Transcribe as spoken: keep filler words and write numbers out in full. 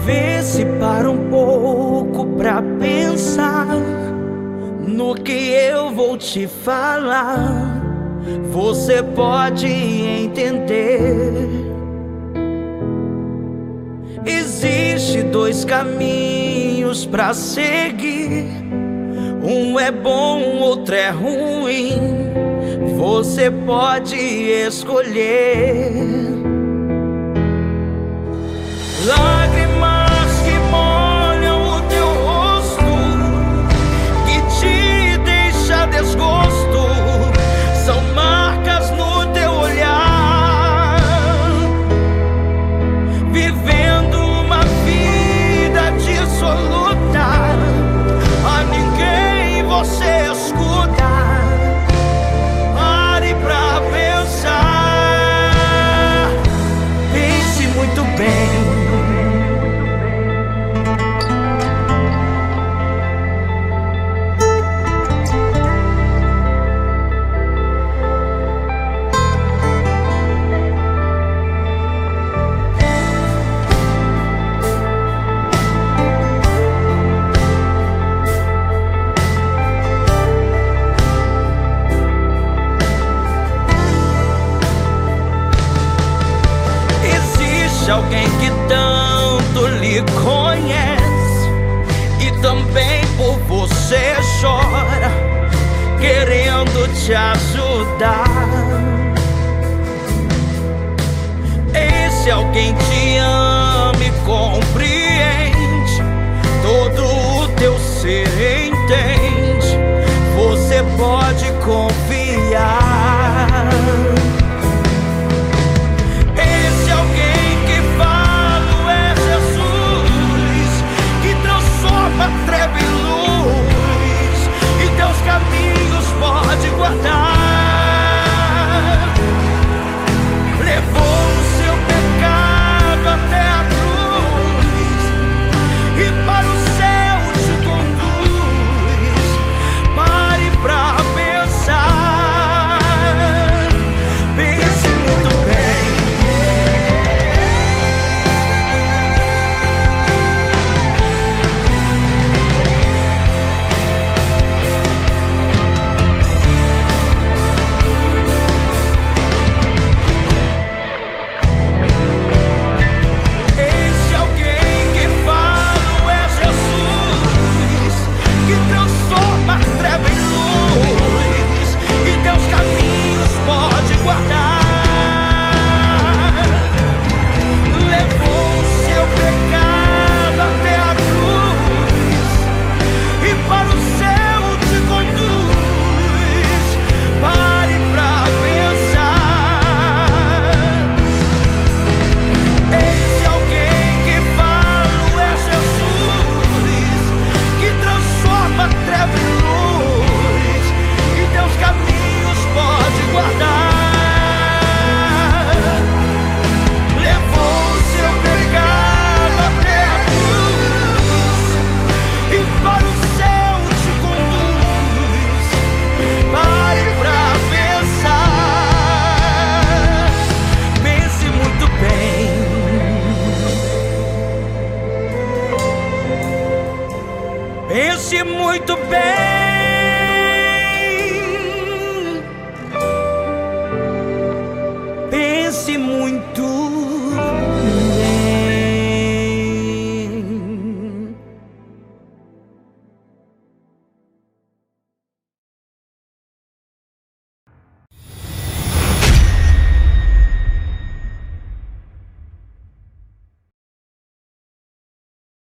Vê se para um pouco pra pensar no que eu vou te falar. Você pode entender. Existe dois caminhos pra seguir. Um é bom, outro é ruim. Você pode escolher. Lágrimas que molham o teu rosto, que te deixa desgosto, são marcas no teu olhar. Vivendo uma vida dissoluta, a ninguém você escuta. Pare pra pensar, pense muito bem. Alguém que tanto lhe conhece e também por você chora, querendo te ajudar. Esse alguém te ama e compreende, todo o teu ser entende. Você pode confiar. Treva e luz, e teus caminhos pode guardar. Levou o seu pecado até a cruz, e para o céu te conduz. Pare pra pensar, pense muito bem. Pense muito bem.